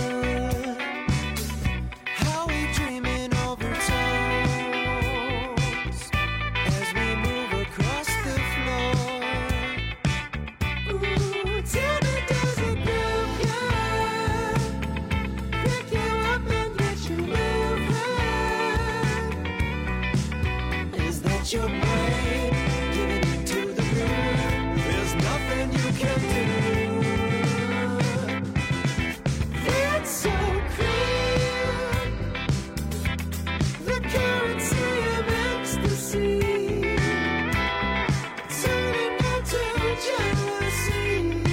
How we dreaming over toes as we move across the floor. Ooh, tell me, does it groove you? Pick you up and get you moving. Is that your brain giving into the groove? There's nothing you can do. It's so clear. The currency of ecstasy turning into jealousy.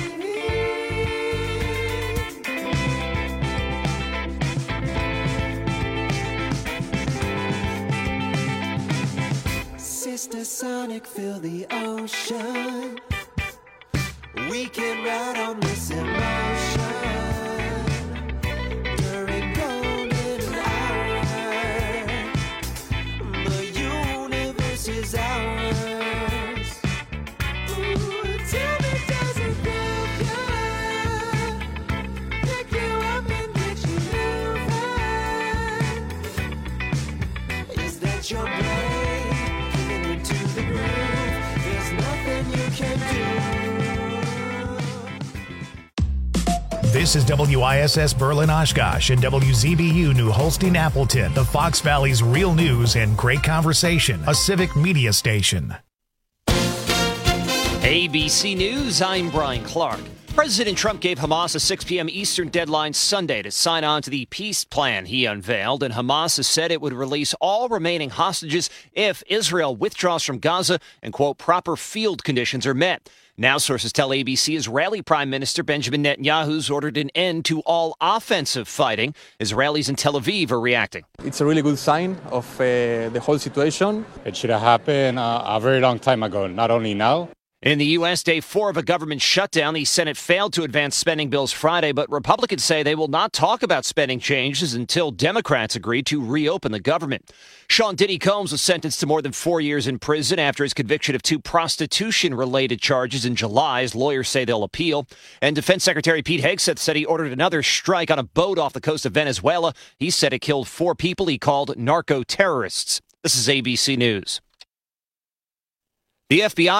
Sister Sonic, fill the ocean. We can ride on this emotion during golden hour. The universe is ours. Ooh, tell me, does it feel good? Pick you up and get you moving. Is that your brain giving into the groove? There's nothing you can do. This is WISS Berlin Oshkosh and WZBU New Holstein Appleton, the Fox Valley's real news and great conversation, a civic media station. ABC News, I'm Brian Clark. President Trump gave Hamas a 6 p.m. Eastern deadline Sunday to sign on to the peace plan he unveiled, and Hamas has said it would release all remaining hostages if Israel withdraws from Gaza and, quote, proper field conditions are met. Now sources tell ABC Israeli Prime Minister Benjamin Netanyahu's ordered an end to all offensive fighting. Israelis in Tel Aviv are reacting. It's a really good sign of the whole situation. It should have happened a very long time ago, not only now. In the U.S., day 4 of a government shutdown, the Senate failed to advance spending bills Friday, but Republicans say they will not talk about spending changes until Democrats agree to reopen the government. Sean Diddy Combs was sentenced to more than 4 years in prison after his conviction of 2 prostitution-related charges in July. His lawyers say they'll appeal. And Defense Secretary Pete Hegseth said he ordered another strike on a boat off the coast of Venezuela. He said it killed 4 people he called narco-terrorists. This is ABC News. The FBI